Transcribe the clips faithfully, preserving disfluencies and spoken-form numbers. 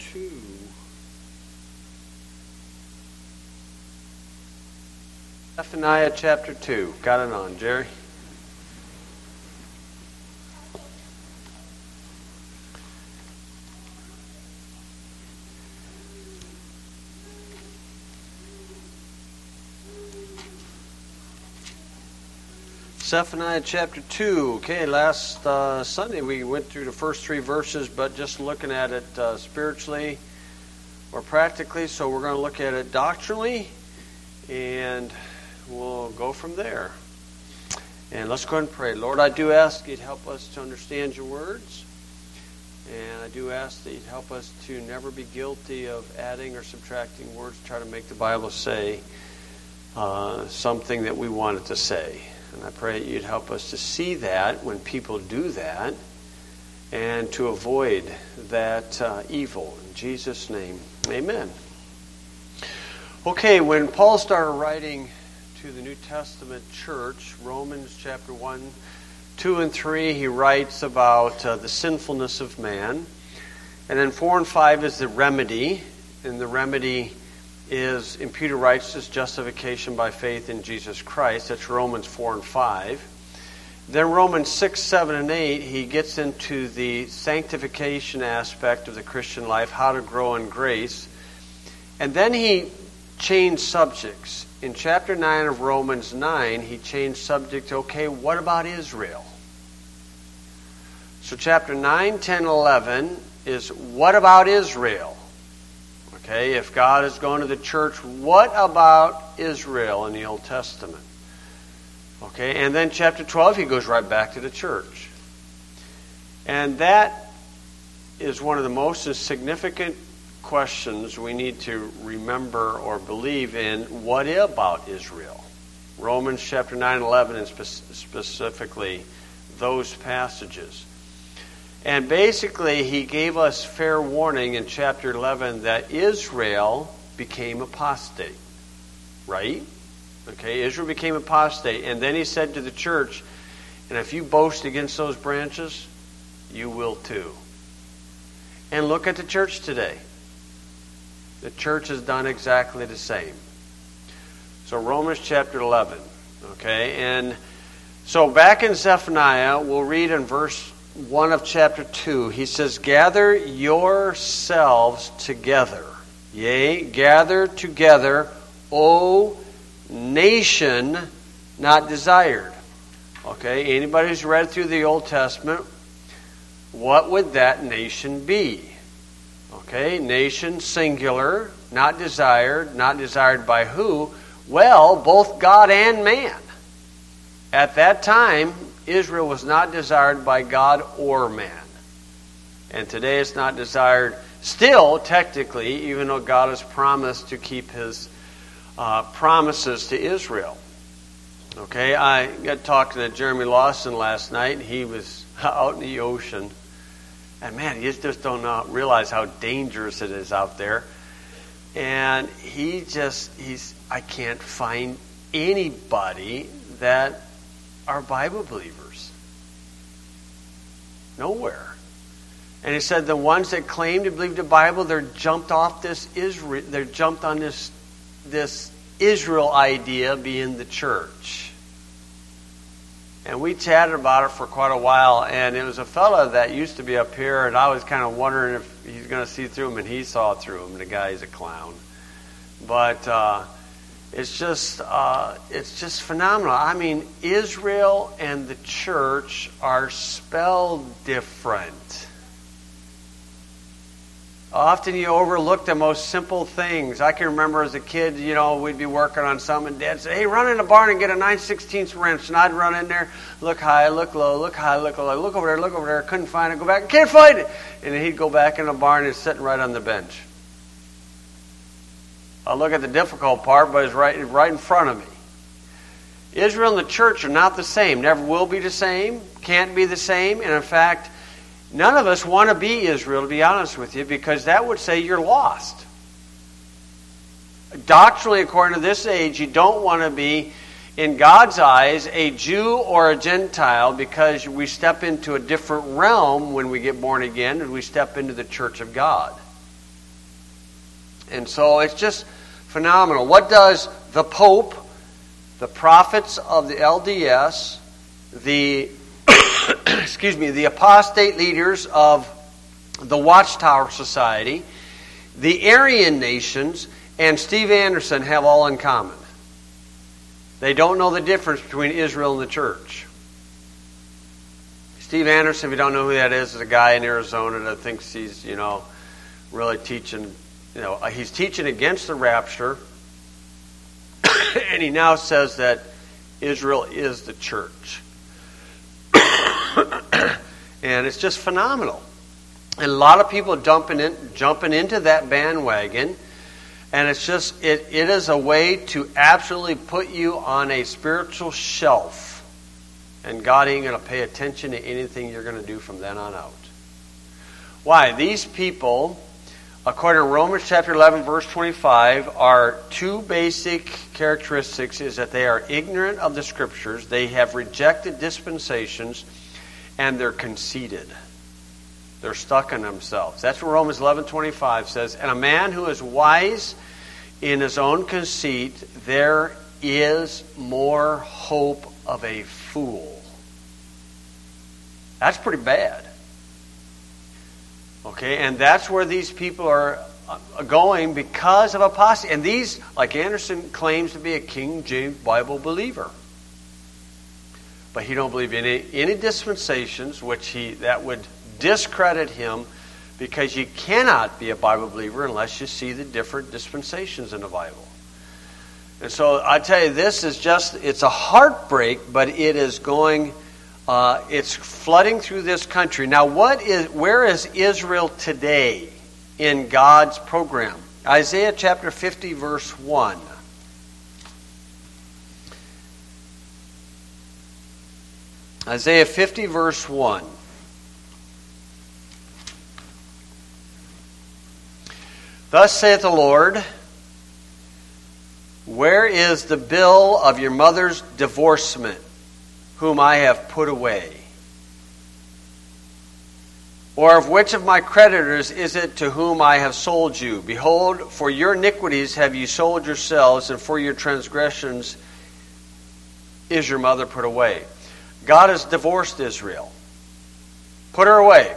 two. Zephaniah chapter two. Got it on, Jerry? Zephaniah chapter two. Okay, last uh, Sunday we went through the first three verses, but just looking at it uh, spiritually or practically. So we're going to look at it doctrinally, and we'll go from there. And let's go ahead and pray. Lord, I do ask you'd help us to understand your words. And I do ask that you'd help us to never be guilty of adding or subtracting words to try to make the Bible say uh, something that we want it to say. And I pray that you'd help us to see that when people do that and to avoid that uh, evil. In Jesus' name, amen. Okay, when Paul started writing to the New Testament church, Romans chapter one, two, and three, he writes about uh, the sinfulness of man. And then four and five is the remedy. And the remedy is imputed righteousness, justification by faith in Jesus Christ. That's Romans four and five. Then Romans six, seven, and eight, he gets into the sanctification aspect of the Christian life, how to grow in grace. And then he changed subjects. In chapter nine of Romans nine, he changed subject to, okay, what about Israel? So chapter nine, ten, eleven is, what about Israel? Okay, if God is going to the church, what about Israel in the Old Testament? Okay, and then chapter twelve, he goes right back to the church. And that is one of the most significant questions we need to remember or believe in. What about Israel? Romans chapter nine and eleven, and spe- specifically those passages. And basically, he gave us fair warning in chapter eleven that Israel became apostate. Right? Okay, Israel became apostate. And then he said to the church, and if you boast against those branches, you will too. And look at the church today. The church has done exactly the same. So Romans chapter eleven. Okay, and so back in Zephaniah, we'll read in verse one of chapter two, he says, gather yourselves together. Yea, gather together, O nation not desired. Okay, anybody who's read through the Old Testament, what would that nation be? Okay, nation singular, not desired, not desired by who? Well, both God and man. At that time, Israel was not desired by God or man. And today it's not desired still, technically, even though God has promised to keep his uh, promises to Israel. Okay, I got talking to Jeremy Lawson last night. He was out in the ocean. And man, you just don't know, realize how dangerous it is out there. And he just, he's, I can't find anybody that are Bible believers. Nowhere. And he said the ones that claim to believe the Bible, they're jumped off this Israel, they're jumped on this this Israel idea being the church. And we chatted about it for quite a while, and it was a fella that used to be up here, and I was kind of wondering if he's going to see through him, and he saw through him. The guy's a clown. But uh It's just uh, it's just phenomenal. I mean, Israel and the church are spelled different. Often you overlook the most simple things. I can remember as a kid, you know, we'd be working on something, and Dad would say, hey, run in the barn and get a nine sixteenths wrench. And I'd run in there, look high, look low, look high, look low, look over there, look over there. Couldn't find it, go back, can't find it. And then he'd go back in the barn and it's sitting right on the bench. I'll look at the difficult part, but it's right, right in front of me. Israel and the church are not the same. Never will be the same. Can't be the same. And in fact, none of us want to be Israel, to be honest with you, because that would say you're lost. Doctrinally, according to this age, you don't want to be, in God's eyes, a Jew or a Gentile, because we step into a different realm when we get born again and we step into the church of God. And so it's just phenomenal. What does the Pope, the prophets of the L D S, the excuse me, the apostate leaders of the Watchtower Society, the Aryan nations, and Steve Anderson have all in common? They don't know the difference between Israel and the church. Steve Anderson, if you don't know who that is, is a guy in Arizona that thinks he's, you know, really teaching, you know, he's teaching against the rapture, and he now says that Israel is the church. And it's just phenomenal. And a lot of people jumping in, jumping into that bandwagon, and it's just it, it is a way to absolutely put you on a spiritual shelf, and God ain't going to pay attention to anything you're going to do from then on out. Why? These people, according to Romans chapter eleven, verse twenty-five, are two basic characteristics: is that they are ignorant of the Scriptures, they have rejected dispensations, and they're conceited. They're stuck in themselves. That's what Romans eleven twenty-five says. And a man who is wise in his own conceit, there is more hope of a fool. That's pretty bad. Okay, and that's where these people are going because of apostasy. And these, like Anderson, claims to be a King James Bible believer. But he don't believe in any, any dispensations, which he that would discredit him, because you cannot be a Bible believer unless you see the different dispensations in the Bible. And so I tell you, this is just, it's a heartbreak, but it is going, uh, it's flooding through this country. Now, what is, where is Israel today in God's program? Isaiah chapter fifty, verse one. Isaiah fifty, verse one. Thus saith the Lord, where is the bill of your mother's divorcement, whom I have put away? Or of which of my creditors is it to whom I have sold you? Behold, for your iniquities have you sold yourselves, and for your transgressions is your mother put away. God has divorced Israel. Put her away.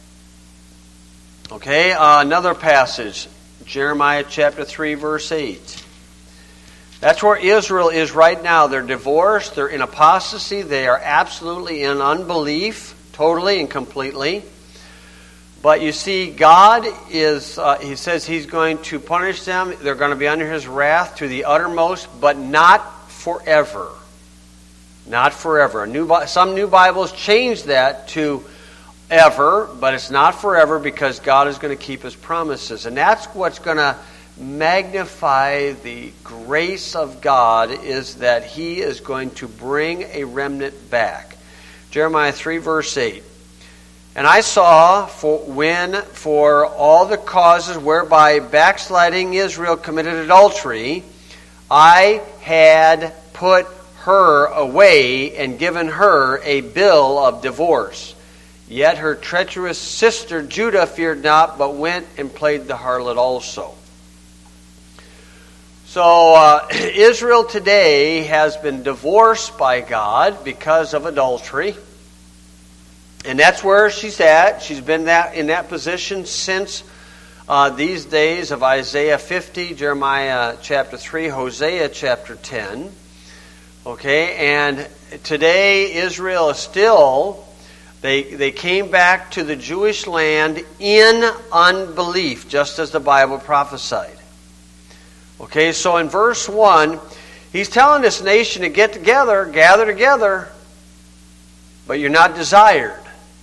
Okay, uh, another passage. Jeremiah chapter three, verse eight. That's where Israel is right now. They're divorced. They're in apostasy. They are absolutely in unbelief, totally and completely. But you see, God is, uh, he says he's going to punish them. They're going to be under his wrath to the uttermost, but not forever. Not forever. A new, some new Bibles change that to ever, but it's not forever, because God is going to keep his promises. And that's what's going to magnify the grace of God, is that he is going to bring a remnant back. Jeremiah three, verse eight. And I saw for when for all the causes whereby backsliding Israel committed adultery, I had put her away and given her a bill of divorce. Yet her treacherous sister Judah feared not, but went and played the harlot also. So uh, Israel today has been divorced by God because of adultery. And that's where she's at. She's been that in that position since uh, these days of Isaiah fifty, Jeremiah chapter three, Hosea chapter ten. Okay, and today Israel is still... They they came back to the Jewish land in unbelief, just as the Bible prophesied. Okay, so in verse one, he's telling this nation to get together, gather together, but you're not desired.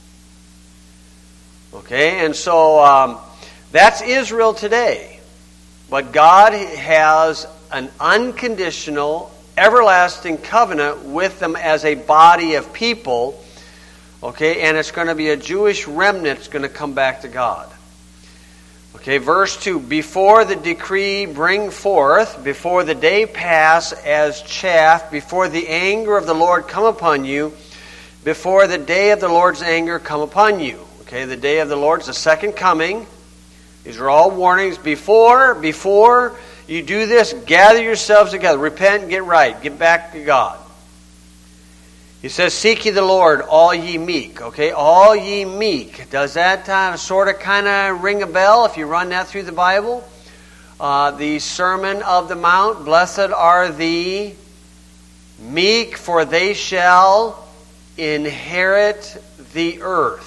Okay, and so um, that's Israel today. But God has an unconditional, everlasting covenant with them as a body of people. Okay, and it's going to be a Jewish remnant that's going to come back to God. Okay, verse two. Before the decree bring forth, before the day pass as chaff, before the anger of the Lord come upon you, before the day of the Lord's anger come upon you. Okay, the day of the Lord is the second coming. These are all warnings. Before, before you do this, gather yourselves together. Repent and get right. Get back to God. He says, seek ye the Lord, all ye meek. Okay, all ye meek. Does that uh, sort of kind of ring a bell if you run that through the Bible? Uh, the Sermon of the Mount, blessed are the meek, for they shall inherit the earth.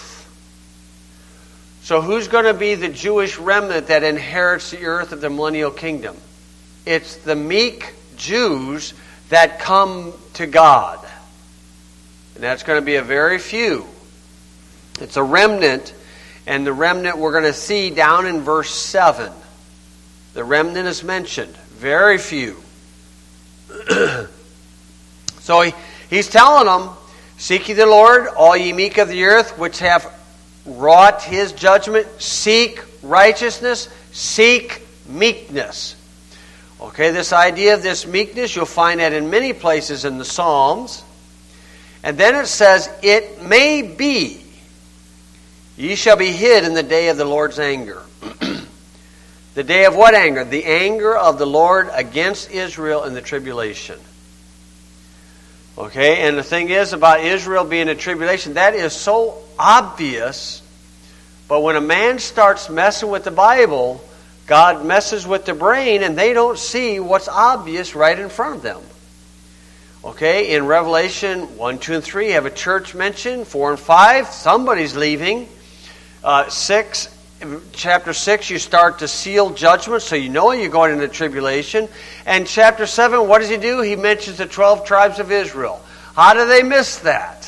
So who's going to be the Jewish remnant that inherits the earth of the millennial kingdom? It's the meek Jews that come to God. And that's going to be a very few. It's a remnant, and the remnant we're going to see down in verse seven. The remnant is mentioned. Very few. So he, he's telling them, seek ye the Lord, all ye meek of the earth, which have wrought his judgment. Seek righteousness. Seek meekness. Okay, this idea of this meekness, you'll find that in many places in the Psalms. And then it says, it may be, ye shall be hid in the day of the Lord's anger. The day of what anger? The anger of the Lord against Israel in the tribulation. Okay, and the thing is about Israel being in tribulation, that is so obvious. But when a man starts messing with the Bible, God messes with the brain and they don't see what's obvious right in front of them. Okay, in Revelation one, two, and three, you have a church mentioned. four and five, somebody's leaving. Uh, six, chapter six, you start to seal judgment, so you know you're going into tribulation. And chapter seven, what does he do? He mentions the twelve tribes of Israel. How do they miss that?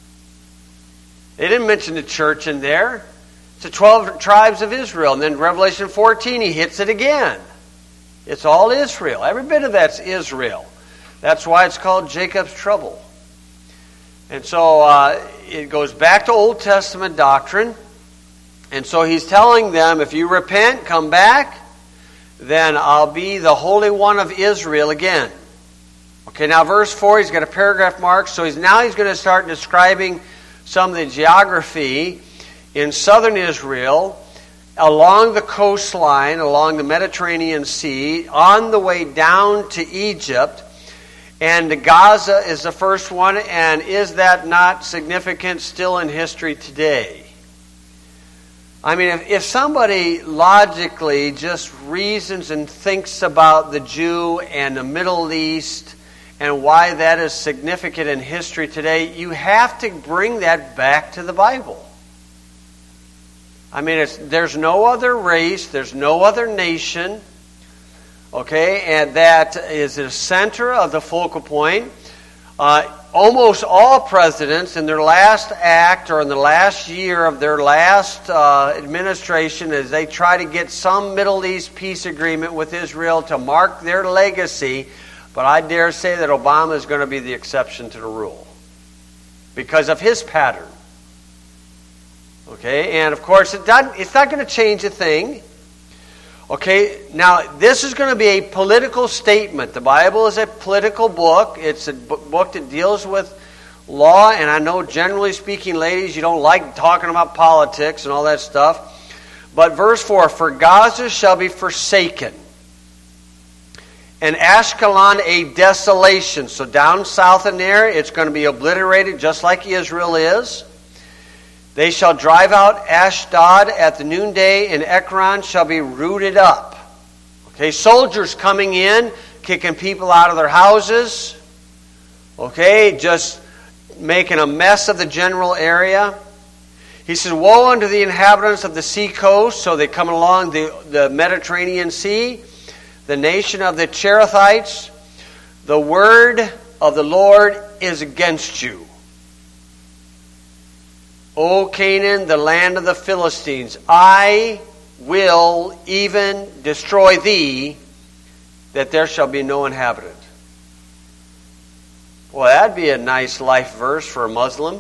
They didn't mention the church in there. It's the twelve tribes of Israel. And then Revelation fourteen, he hits it again. It's all Israel. Every bit of that's Israel. That's why it's called Jacob's trouble. And so uh, it goes back to Old Testament doctrine. And so he's telling them, if you repent, come back, then I'll be the Holy One of Israel again. Okay, now verse four, he's got a paragraph mark. So he's now he's going to start describing some of the geography in southern Israel, along the coastline, along the Mediterranean Sea, on the way down to Egypt. And Gaza is the first one, and is that not significant still in history today? I mean, if, if somebody logically just reasons and thinks about the Jew and the Middle East and why that is significant in history today, you have to bring that back to the Bible. I mean, it's, there's no other race, there's no other nation, okay, and that is the center of the focal point. Uh, almost all presidents in their last act or in the last year of their last uh, administration, as they try to get some Middle East peace agreement with Israel to mark their legacy, but I dare say that Obama is going to be the exception to the rule because of his pattern. Okay, and of course it doesn't, it's not going to change a thing. Okay, now this is going to be a political statement. The Bible is a political book. It's a book that deals with law, and I know generally speaking, ladies, you don't like talking about politics and all that stuff. But verse four, for Gaza shall be forsaken, and Ashkelon a desolation. So down south in there, it's going to be obliterated just like Israel is. They shall drive out Ashdod at the noonday, and Ekron shall be rooted up. Okay, soldiers coming in, kicking people out of their houses. Okay, just making a mess of the general area. He says, woe unto the inhabitants of the sea coast. So they come along the, the Mediterranean Sea, the nation of the Cherethites. The word of the Lord is against you. O Canaan, the land of the Philistines, I will even destroy thee, that there shall be no inhabitant. Well, that'd be a nice life verse for a Muslim.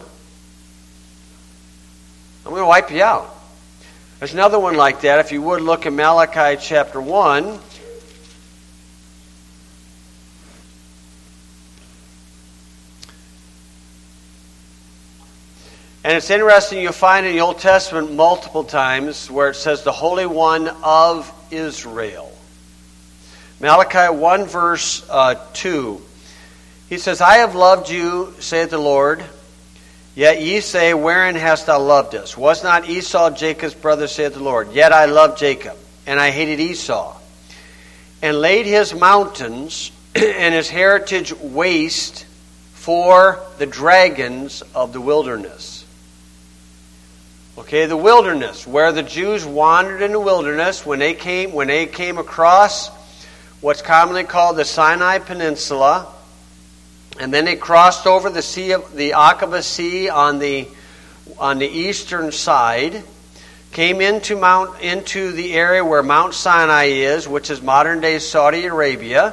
I'm going to wipe you out. There's another one like that. If you would look at Malachi chapter one. And it's interesting, you'll find in the Old Testament multiple times where it says the Holy One of Israel. Malachi one verse uh, two. He says, I have loved you, saith the Lord. Yet ye say, wherein hast thou loved us? Was not Esau Jacob's brother, saith the Lord? Yet I loved Jacob, and I hated Esau, and laid his mountains and his heritage waste for the dragons of the wilderness. Okay, the wilderness, where the Jews wandered in the wilderness when they came when they came across what's commonly called the Sinai Peninsula. And then they crossed over the sea of the Aqaba Sea on the on the eastern side, came into Mount into the area where Mount Sinai is, which is modern day Saudi Arabia.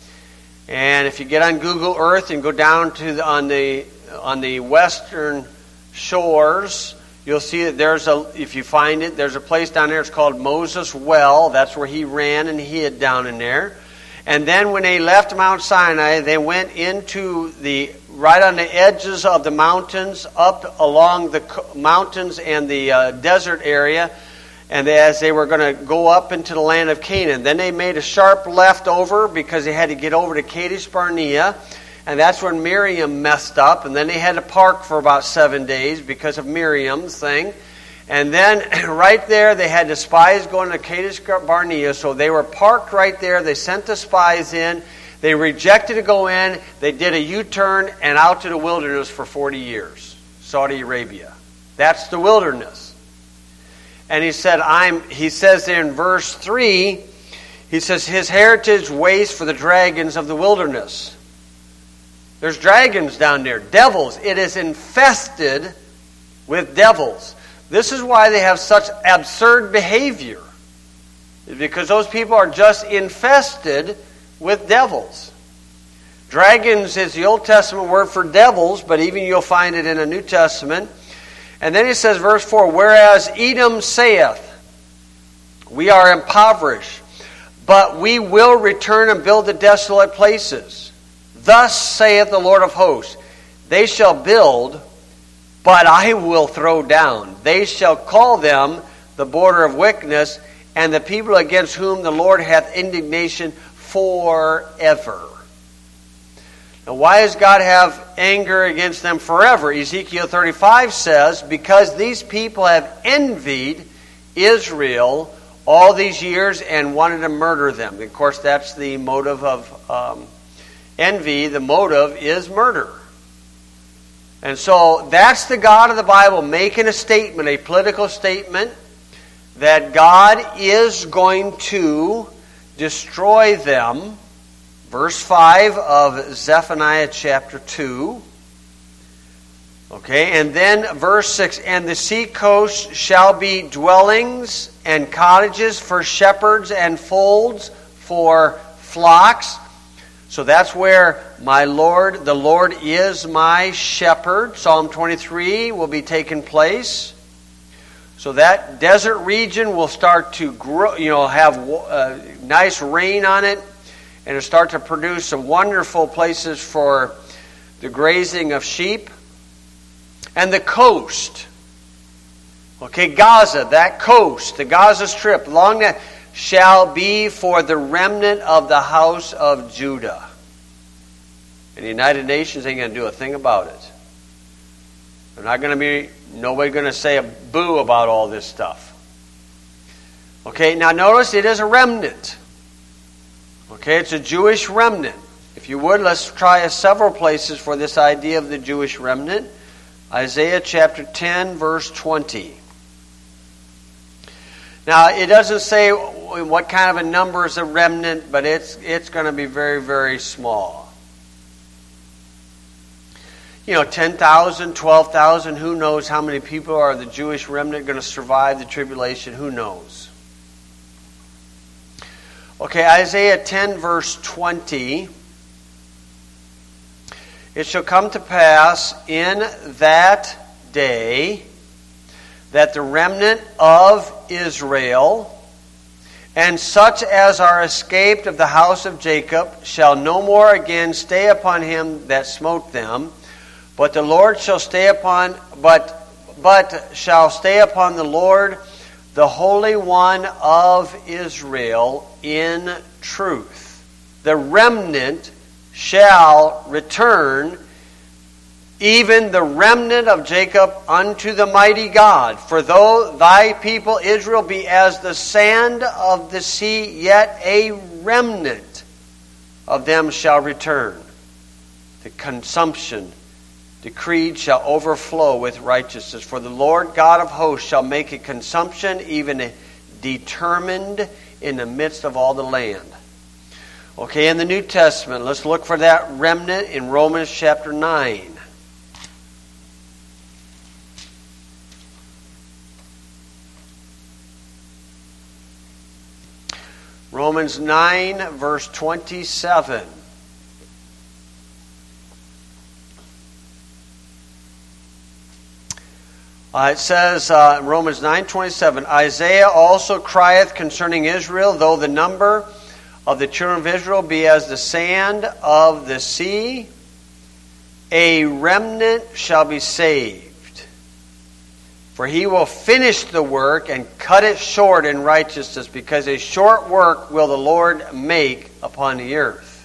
And if you get on Google Earth and go down to the, on the on the western shores, you'll see that there's a if you find it, there's a place down there. It's called Moses Well. That's where he ran and hid down in there. And then when they left Mount Sinai, they went into the, right on the edges of the mountains, up along the mountains and the uh, desert area, and as they were going to go up into the land of Canaan. Then they made a sharp left over because they had to get over to Kadesh Barnea, and that's when Miriam messed up, and then they had to park for about seven days because of Miriam's thing. And then right there, they had the spies going to Kadesh Barnea, so they were parked right there. They sent the spies in. They rejected to go in. They did a U-turn and out to the wilderness for forty years. Saudi Arabia. That's the wilderness. And he said, I'm, he says there in verse three, he says, his heritage waits for the dragons of the wilderness. There's dragons down there, devils. It is infested with devils. This is why they have such absurd behavior. Because those people are just infested with devils. Dragons is the Old Testament word for devils, but even you'll find it in the New Testament. And then he says, verse four, whereas Edom saith, we are impoverished, but we will return and build the desolate places. Thus saith the Lord of hosts, they shall build, but I will throw down. They shall call them the border of wickedness, and the people against whom the Lord hath indignation forever. Now, why does God have anger against them forever? Ezekiel thirty-five says, because these people have envied Israel all these years and wanted to murder them. Of course, that's the motive of um, envy. The motive is murder. And so that's the God of the Bible making a statement, a political statement, that God is going to destroy them. Verse five of Zephaniah chapter two. Okay, and then verse six, and the sea coast shall be dwellings and cottages for shepherds and folds for flocks. So that's where my Lord, the Lord is my shepherd. Psalm twenty-three will be taking place. So that desert region will start to grow, you know, have uh, nice rain on it, and it'll start to produce some wonderful places for the grazing of sheep. And the coast, okay, Gaza, that coast, the Gaza Strip, along that, shall be for the remnant of the house of Judah. And the United Nations ain't going to do a thing about it. They're not going to be, nobody going to say a boo about all this stuff. Okay, now notice it is a remnant. Okay, it's a Jewish remnant. If you would, let's try several places for this idea of the Jewish remnant. Isaiah chapter ten, verse twenty. Now, it doesn't say what kind of a number is a remnant, but it's it's going to be very, very small. You know, ten thousand, twelve thousand, who knows how many people are the Jewish remnant going to survive the tribulation? Who knows? Okay, Isaiah ten, verse twenty. It shall come to pass in that day that the remnant of Israel and such as are escaped of the house of Jacob shall no more again stay upon him that smote them, but the Lord shall stay upon, but but shall stay upon the Lord, the Holy One of Israel, in truth. The remnant shall return, even the remnant of Jacob, unto the mighty God. For though thy people Israel be as the sand of the sea, yet a remnant of them shall return. The consumption decreed shall overflow with righteousness. For the Lord God of hosts shall make a consumption, even determined in the midst of all the land. Okay, in the New Testament, let's look for that remnant in Romans chapter nine. Romans nine, verse twenty-seven. Uh, it says, uh, Romans nine twenty-seven, Isaiah also crieth concerning Israel, though the number of the children of Israel be as the sand of the sea, a remnant shall be saved. For he will finish the work and cut it short in righteousness, because a short work will the Lord make upon the earth.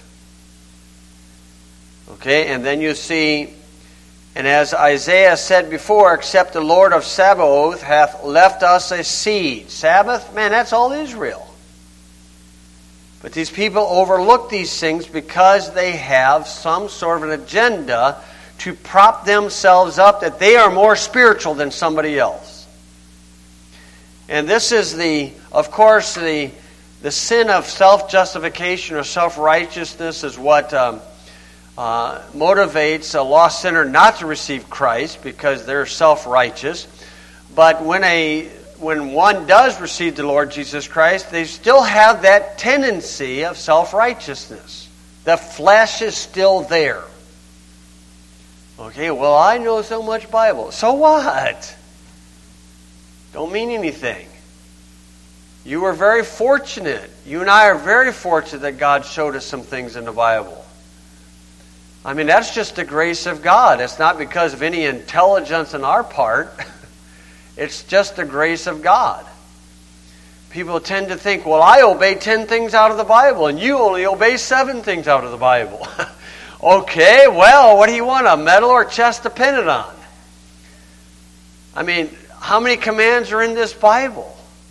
Okay, and then you see, and as Isaiah said before, except the Lord of Sabaoth hath left us a seed. Sabbath, man, that's all Israel. But these people overlook these things because they have some sort of an agenda to prop themselves up that they are more spiritual than somebody else. And this is the, of course, the, the sin of self-justification or self-righteousness is what um, uh, motivates a lost sinner not to receive Christ, because they're self-righteous. But when a when one does receive the Lord Jesus Christ, they still have that tendency of self-righteousness. The flesh is still there. Okay, well, I know so much Bible. So what? Don't mean anything. You were very fortunate. You and I are very fortunate that God showed us some things in the Bible. I mean, that's just the grace of God. It's not because of any intelligence on our part. It's just the grace of God. People tend to think, well, I obey ten things out of the Bible, and you only obey seven things out of the Bible. Okay, well, what do you want, a medal or chest to pin it on? I mean, how many commands are in this Bible?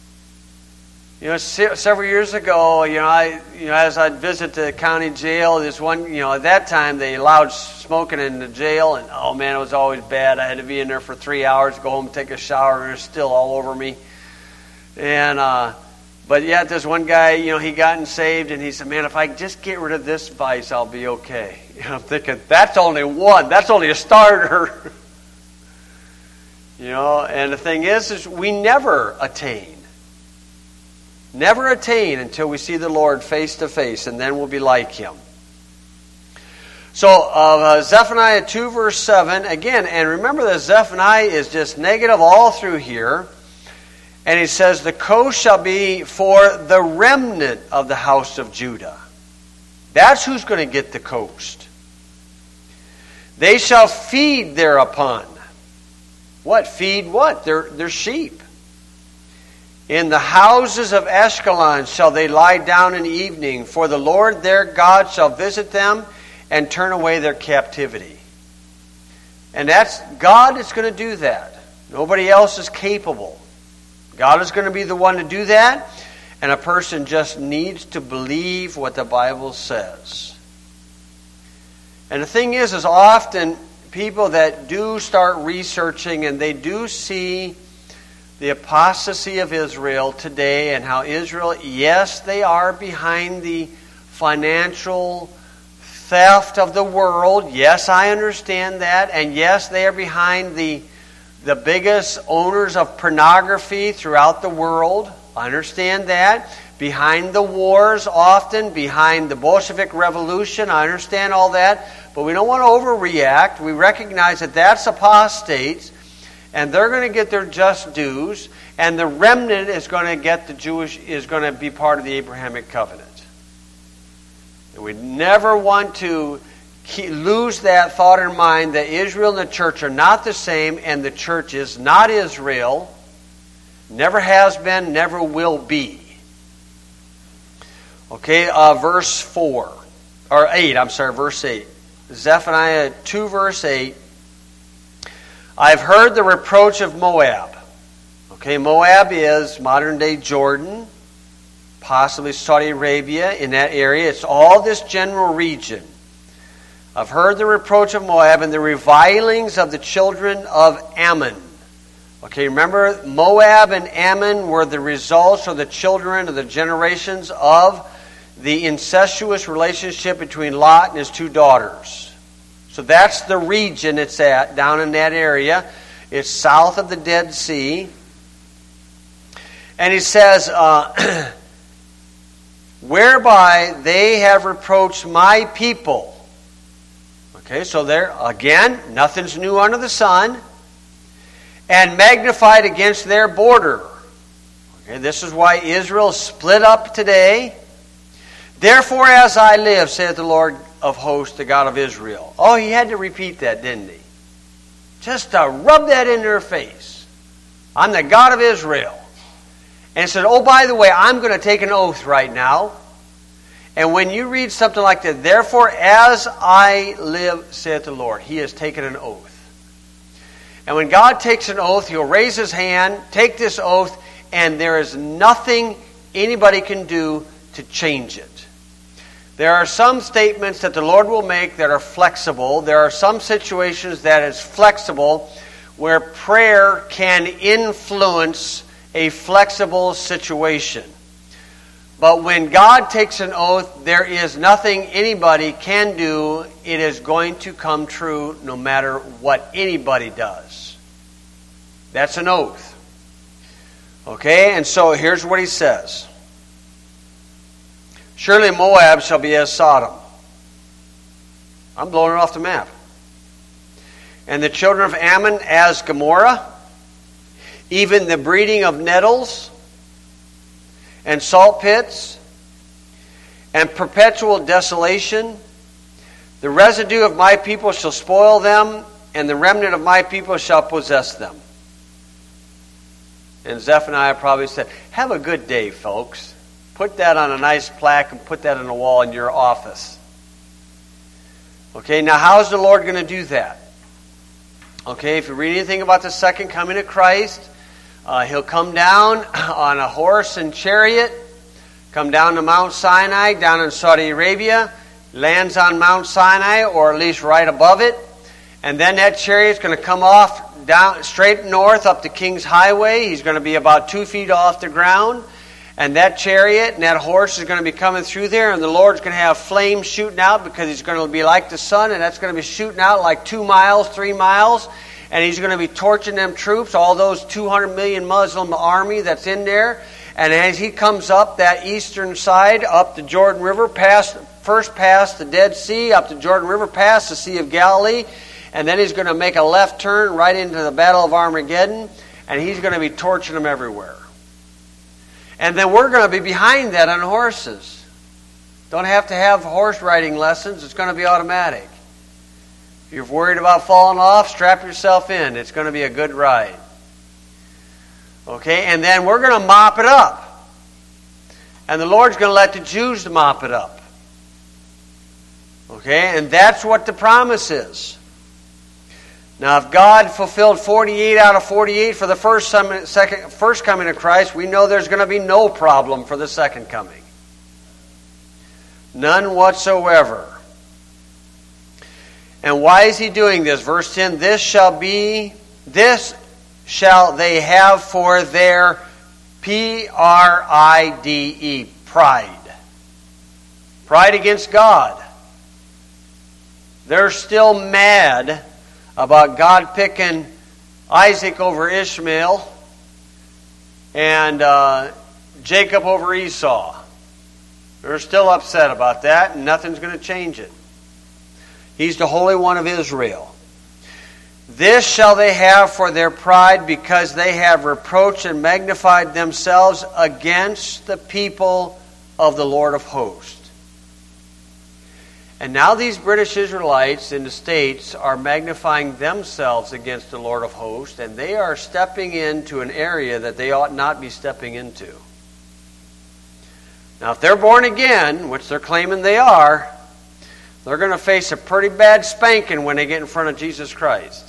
You know, several years ago, you know, I, you know, as I'd visit the county jail, this one, you know, at that time they allowed smoking in the jail, and oh man, it was always bad. I had to be in there for three hours, go home, take a shower, and it was still all over me. And uh, but yet, this one guy, you know, he gotten saved, and he said, "Man, if I just get rid of this vice, I'll be okay." And I'm thinking, that's only one. That's only a starter. You know, and the thing is, is we never attain. Never attain until we see the Lord face to face, and then we'll be like Him. So, uh, Zephaniah two, verse seven, again, and remember that Zephaniah is just negative all through here. And he says, the coast shall be for the remnant of the house of Judah. That's who's going to get the coast. They shall feed thereupon. What? Feed what? Their, their sheep. In the houses of Ashkelon shall they lie down in the evening, for the Lord their God shall visit them and turn away their captivity. And that's God is going to do that. Nobody else is capable. God is going to be the one to do that, and a person just needs to believe what the Bible says. And the thing is, is often people that do start researching and they do see the apostasy of Israel today and how Israel, yes, they are behind the financial theft of the world. Yes, I understand that. And yes, they are behind the the biggest owners of pornography throughout the world. I understand that. Behind the wars often, behind the Bolshevik Revolution. I understand all that. But we don't want to overreact. We recognize that that's apostates, and they're going to get their just dues, and the remnant is going to get the Jewish, is going to be part of the Abrahamic covenant. And we never want to lose that thought in mind that Israel and the church are not the same, and the church is not Israel, never has been, never will be. Okay, uh, verse four, or eight, I'm sorry, verse eight. Zephaniah two, verse eight. I've heard the reproach of Moab. Okay, Moab is modern-day Jordan, possibly Saudi Arabia, in that area. It's all this general region. I've heard the reproach of Moab and the revilings of the children of Ammon. Okay, remember, Moab and Ammon were the results of the children of the generations of the incestuous relationship between Lot and his two daughters. So that's the region it's at, down in that area. It's south of the Dead Sea. And he says, uh, whereby they have reproached my people. Okay, so there, again, nothing's new under the sun. And magnified against their border. Okay, this is why Israel is split up today. Therefore, as I live, saith the Lord of hosts, the God of Israel. Oh, he had to repeat that, didn't he? Just to rub that in their face. I'm the God of Israel. And he said, oh, by the way, I'm going to take an oath right now. And when you read something like that, therefore, as I live, saith the Lord, he has taken an oath. And when God takes an oath, he'll raise his hand, take this oath, and there is nothing anybody can do to change it. There are some statements that the Lord will make that are flexible. There are some situations that is flexible where prayer can influence a flexible situation. But when God takes an oath, there is nothing anybody can do. It is going to come true no matter what anybody does. That's an oath. Okay, and so here's what he says. Surely Moab shall be as Sodom. I'm blowing it off the map. And the children of Ammon as Gomorrah, even the breeding of nettles and salt pits and perpetual desolation. The residue of my people shall spoil them, and the remnant of my people shall possess them. And Zephaniah probably said, have a good day, folks. Put that on a nice plaque and put that on the wall in your office. Okay, now how is the Lord going to do that? Okay, if you read anything about the second coming of Christ, uh, he'll come down on a horse and chariot, come down to Mount Sinai, down in Saudi Arabia, lands on Mount Sinai, or at least right above it, and then that chariot's going to come off down straight north up the King's Highway. He's going to be about two feet off the ground. And that chariot and that horse is going to be coming through there, and the Lord's going to have flames shooting out because he's going to be like the sun, and that's going to be shooting out like two miles, three miles, and he's going to be torching them troops, all those two hundred million Muslim army that's in there. And as he comes up that eastern side, up the Jordan River, past, first past the Dead Sea, up the Jordan River, past the Sea of Galilee, and then he's going to make a left turn right into the Battle of Armageddon, and he's going to be torching them everywhere. And then we're going to be behind that on horses. Don't have to have horse riding lessons. It's going to be automatic. If you're worried about falling off, strap yourself in. It's going to be a good ride. Okay, and then we're going to mop it up. And the Lord's going to let the Jews mop it up. Okay, and that's what the promise is. Now, if God fulfilled forty-eight out of forty-eight for the first, second, first coming of Christ, we know there's going to be no problem for the second coming. None whatsoever. And why is he doing this? Verse ten, this shall be, this shall they have for their P R I D E, pride. Pride against God. They're still mad about God picking Isaac over Ishmael and uh, Jacob over Esau. They're still upset about that, and nothing's going to change it. He's the Holy One of Israel. This shall they have for their pride, because they have reproached and magnified themselves against the people of the Lord of hosts. And now these British Israelites in the States are magnifying themselves against the Lord of hosts, and they are stepping into an area that they ought not be stepping into. Now, if they're born again, which they're claiming they are, they're going to face a pretty bad spanking when they get in front of Jesus Christ.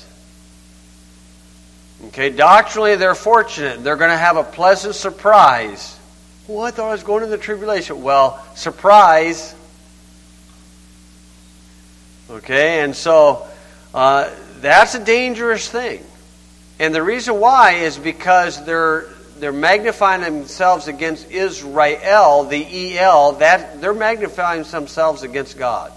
Okay, doctrinally they're fortunate. They're going to have a pleasant surprise. Well, I thought I was going to the tribulation. Well, surprise. Okay, and so uh, that's a dangerous thing. And the reason why is because they're they're magnifying themselves against Israel, the E L, that they're magnifying themselves against God.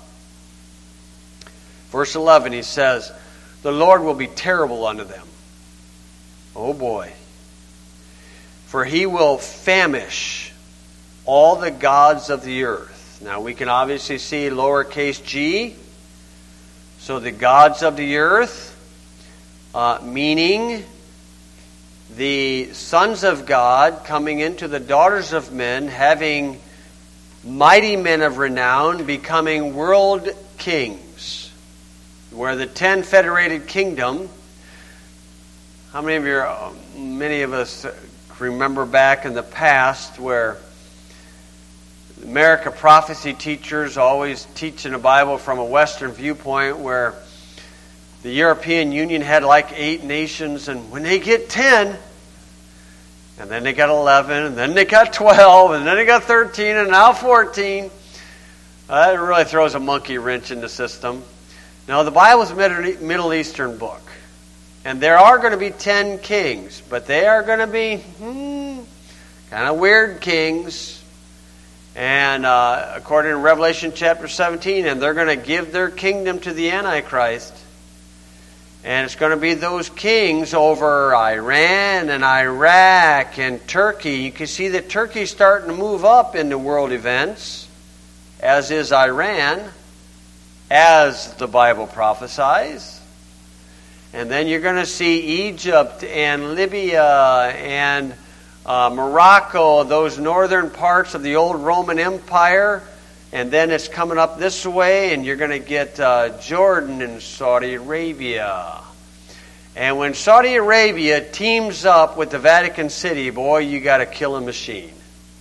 Verse eleven, he says, the Lord will be terrible unto them. Oh boy. For he will famish all the gods of the earth. Now we can obviously see lowercase g. So the gods of the earth, uh, meaning the sons of God coming into the daughters of men, having mighty men of renown, becoming world kings. Where the ten federated kingdom, how many of you, many of us remember back in the past where America prophecy teachers always teach in the Bible from a Western viewpoint, where the European Union had like eight nations, and when they get ten, and then they got eleven, and then they got twelve, and then they got thirteen, and now fourteen. Uh, that really throws a monkey wrench in the system. Now, the Bible is a Middle Eastern book, and there are going to be ten kings, but they are going to be hmm, kind of weird kings. And uh, according to Revelation chapter seventeen, and they're going to give their kingdom to the Antichrist. And it's going to be those kings over Iran and Iraq and Turkey. You can see that Turkey's starting to move up in the world events, as is Iran, as the Bible prophesies. And then you're going to see Egypt and Libya and uh, Morocco, those northern parts of the old Roman Empire. And then it's coming up this way, and you're going to get uh, Jordan and Saudi Arabia. And when Saudi Arabia teams up with the Vatican City, boy, you got a killing machine.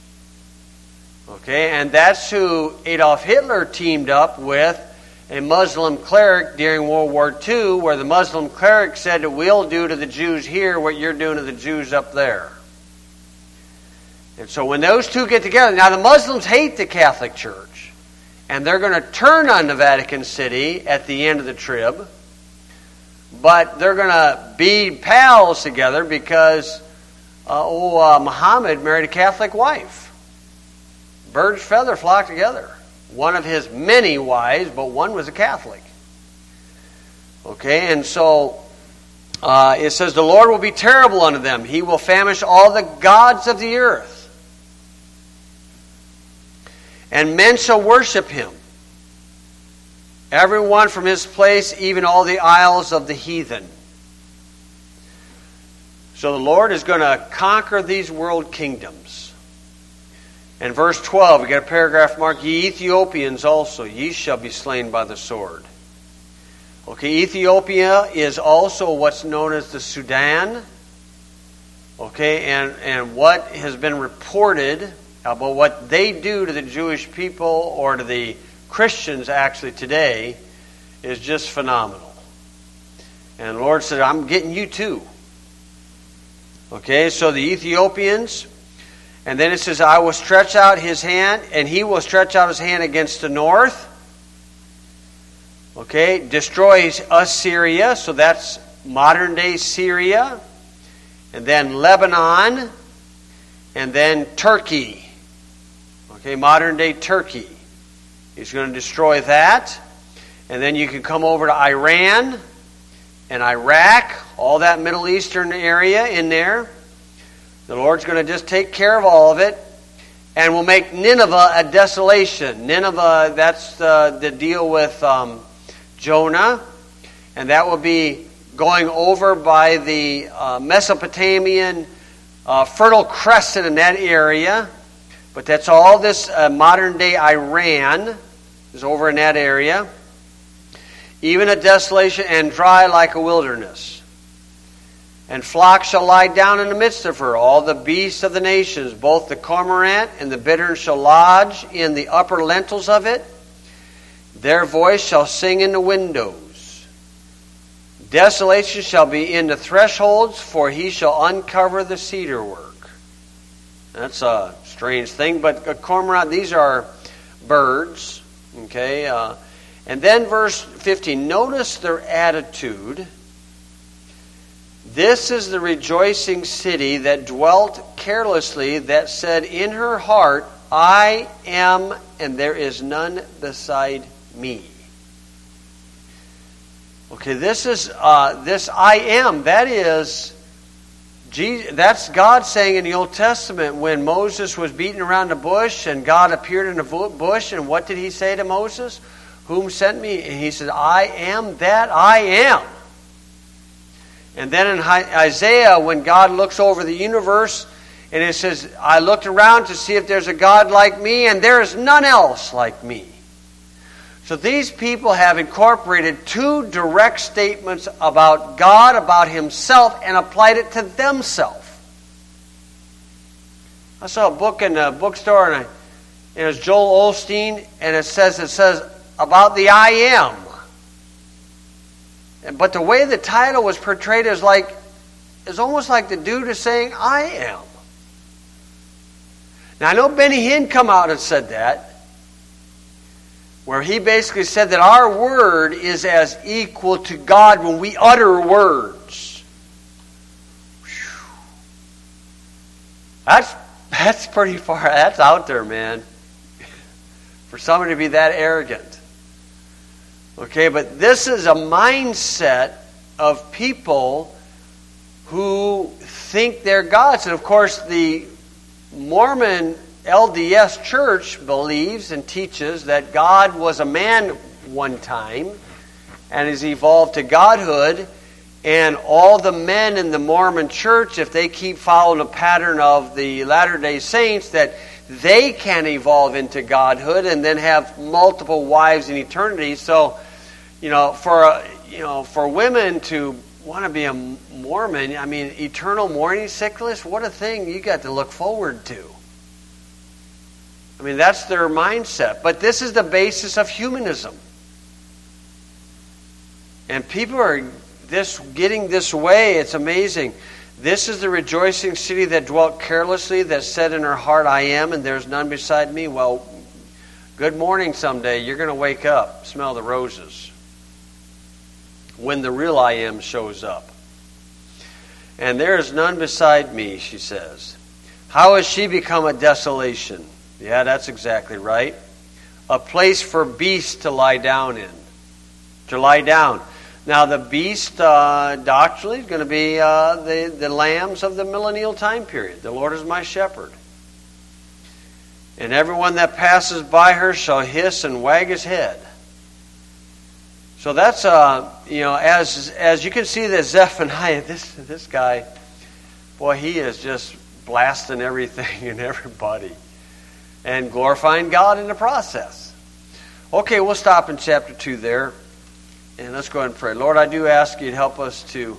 Okay, and that's who Adolf Hitler teamed up with, a Muslim cleric during World War Two, where the Muslim cleric said that we'll do to the Jews here what you're doing to the Jews up there. And so when those two get together, now the Muslims hate the Catholic Church, and they're going to turn on the Vatican City at the end of the trib, but they're going to be pals together because uh, oh, uh, Muhammad married a Catholic wife. Birds of feather flock together. One of his many wives, but one was a Catholic. Okay, and so uh, it says, the Lord will be terrible unto them. He will famish all the gods of the earth. And men shall worship him, everyone from his place, even all the isles of the heathen. So the Lord is going to conquer these world kingdoms. And verse twelve, we got a paragraph mark, ye Ethiopians also, ye shall be slain by the sword. Okay, Ethiopia is also what's known as the Sudan. Okay, and, and what has been reported about what they do to the Jewish people or to the Christians actually today is just phenomenal. And the Lord said, I'm getting you too. Okay, so the Ethiopians, and then it says, I will stretch out his hand, and he will stretch out his hand against the north. Okay, destroys Assyria, so that's modern day Syria. And then Lebanon, and then Turkey. Okay, modern day Turkey. He's going to destroy that. And then you can come over to Iran and Iraq, all that Middle Eastern area in there. The Lord's going to just take care of all of it. And will make Nineveh a desolation. Nineveh, that's the, the deal with um, Jonah. And that will be going over by the uh, Mesopotamian uh, Fertile Crescent in that area. But that's all this uh, modern day Iran. is over in that area. Even a desolation and dry like a wilderness. And flocks shall lie down in the midst of her, all the beasts of the nations, both the cormorant and the bittern shall lodge in the upper lintels of it. Their voice shall sing in the windows. Desolation shall be in the thresholds, for he shall uncover the cedar work. That's a strange thing, but a cormorant, these are birds. Okay, uh, and then verse fifteen, notice their attitude. This is the rejoicing city that dwelt carelessly, that said in her heart, I am, and there is none beside me. Okay, this is uh, this I am. That is, Jesus, that's God saying in the Old Testament when Moses was beaten around the bush and God appeared in the bush, and what did he say to Moses? Whom sent me? And he said, I am that I am. And then in Isaiah, when God looks over the universe, and it says, I looked around to see if there's a God like me, and there is none else like me. So these people have incorporated two direct statements about God, about Himself, and applied it to themselves. I saw a book in the bookstore, and, I, and it was Joel Osteen, and it says it says about the I am. But the way the title was portrayed is like, it's almost like the dude is saying, I am. Now I know Benny Hinn come out and said that, where he basically said that our word is as equal to God when we utter words. Whew. That's that's pretty far, that's out there, man. For somebody to be that arrogant. Okay, but this is a mindset of people who think they're gods. And of course, the Mormon L D S Church believes and teaches that God was a man one time and has evolved to godhood. And all the men in the Mormon Church, if they keep following the pattern of the Latter-day Saints, that they can evolve into godhood and then have multiple wives in eternity. So, you know, for uh, you know, for women to want to be a Mormon, I mean, eternal morning sickness, what a thing you got to look forward to. I mean, that's their mindset. But this is the basis of humanism. And people are this getting this way. It's amazing. This is the rejoicing city that dwelt carelessly, that said in her heart, I am, and there's none beside me. Well, good morning someday. You're going to wake up, smell the roses, when the real I am shows up. And there is none beside me, she says. How has she become a desolation? Yeah, that's exactly right. A place for beasts to lie down in. To lie down. Now, the beast uh, doctrinally is going to be uh, the, the lambs of the millennial time period. The Lord is my shepherd. And everyone that passes by her shall hiss and wag his head. So that's, uh, you know, as as you can see that Zephaniah, this this guy, boy, he is just blasting everything and everybody and glorifying God in the process. Okay, we'll stop in chapter two there. And let's go ahead and pray. Lord, I do ask you to help us to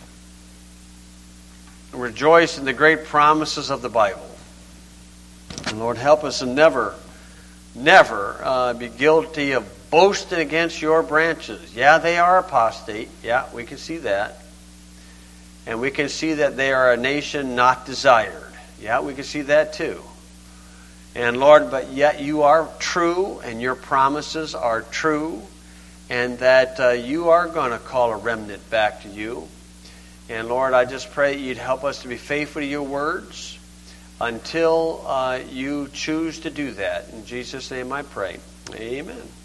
rejoice in the great promises of the Bible. And Lord, help us to never, never uh, be guilty of boasting against your branches. Yeah, they are apostate. Yeah, we can see that. And we can see that they are a nation not desired. Yeah, we can see that too. And Lord, but yet you are true and your promises are true. And that uh, you are going to call a remnant back to you. And Lord, I just pray you'd help us to be faithful to your words until uh, you choose to do that. In Jesus' name I pray. Amen.